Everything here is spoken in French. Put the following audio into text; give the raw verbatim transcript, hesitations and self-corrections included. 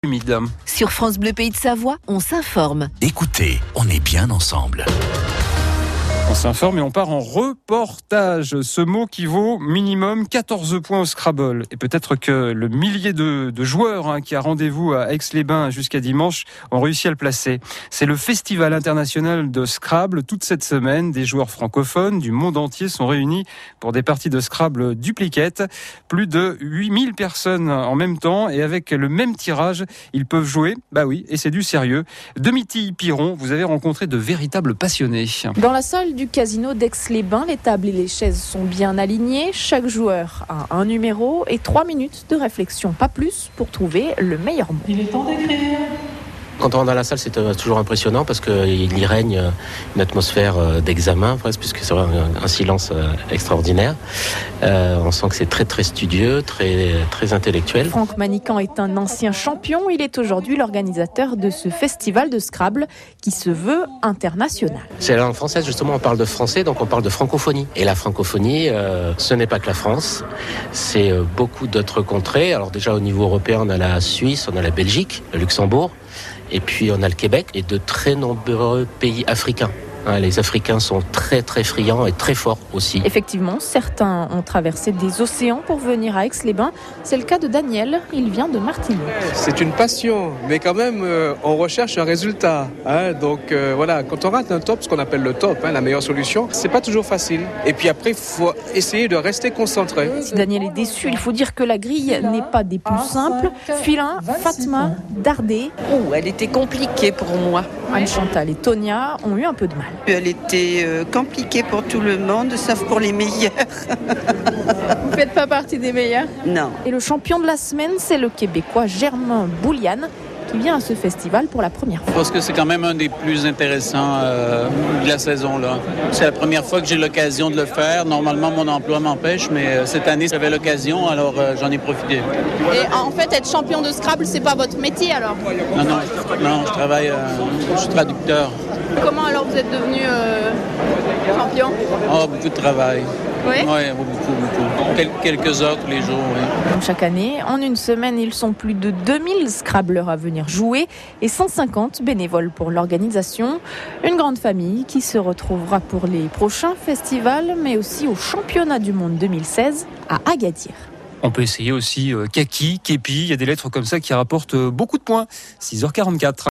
Humide. Sur France Bleu Pays de Savoie, on s'informe. Écoutez, on est bien ensemble. On s'informe et on part en reportage. Ce mot qui vaut minimum quatorze points au Scrabble. Et peut-être que le millier de, de joueurs hein, qui a rendez-vous à Aix-les-Bains jusqu'à dimanche ont réussi à le placer. C'est le Festival international de Scrabble. Toute cette semaine, des joueurs francophones du monde entier sont réunis pour des parties de Scrabble dupliquettes. Plus de huit mille personnes en même temps et avec le même tirage, ils peuvent jouer. Bah oui, et c'est du sérieux. Domitille-Piron, vous avez rencontré de véritables passionnés. Dans la salle du casino d'Aix-les-Bains, les tables et les chaises sont bien alignées. Chaque joueur a un numéro et trois minutes de réflexion, pas plus, pour trouver le meilleur mot. Il est temps d'écrire. Quand on rentre dans la salle, c'est toujours impressionnant parce qu'il y règne une atmosphère d'examen, presque, puisque c'est un, un silence extraordinaire. Euh, on sent que c'est très très studieux, très, très intellectuel. Franck Manican est un ancien champion. Il est aujourd'hui l'organisateur de ce festival de Scrabble qui se veut international. C'est la langue française, justement, on parle de français, donc on parle de francophonie. Et la francophonie, euh, ce n'est pas que la France, c'est beaucoup d'autres contrées. Alors déjà au niveau européen, on a la Suisse, on a la Belgique, le Luxembourg. Et puis on a le Québec et de très nombreux pays africains. Les Africains sont très très friands et très forts aussi. Effectivement, certains ont traversé des océans pour venir à Aix-les-Bains. C'est le cas de Daniel, il vient de Martinique. C'est une passion, mais quand même euh, on recherche un résultat. Hein, donc euh, voilà, quand on rate un top, ce qu'on appelle le top, hein, la meilleure solution, c'est pas toujours facile. Et puis après, il faut essayer de rester concentré. Si Daniel est déçu, il faut dire que la grille n'est pas des plus simples. Filin, Fatma, Dardé. Oh, elle était compliquée pour moi. Anne-Chantal et Tonia ont eu un peu de mal. Elle était euh, compliquée pour tout le monde, sauf pour les meilleurs. Vous ne faites pas partie des meilleurs ? Non. Et le champion de la semaine, c'est le Québécois Germain Boulian, qui vient à ce festival pour la première fois. Je pense que c'est quand même un des plus intéressants euh, de la saison là. C'est la première fois que j'ai l'occasion de le faire. Normalement, mon emploi m'empêche, mais euh, cette année, j'avais l'occasion, alors euh, j'en ai profité. Et en fait, être champion de Scrabble, c'est pas votre métier alors ? Non, non, non, je travaille, euh, je suis traducteur. Comment alors vous êtes devenu euh, champion ? Oh, beaucoup de travail. Oui ? Oui, beaucoup, beaucoup. Quel- quelques heures tous les jours, oui. Comme chaque année, en une semaine, ils sont plus de deux mille Scrabbleurs à venir jouer et cent cinquante bénévoles pour l'organisation. Une grande famille qui se retrouvera pour les prochains festivals, mais aussi au championnat du monde deux mille seize à Agadir. On peut essayer aussi euh, Kaki, Képi, il y a des lettres comme ça qui rapportent euh, beaucoup de points. six heures quarante-quatre.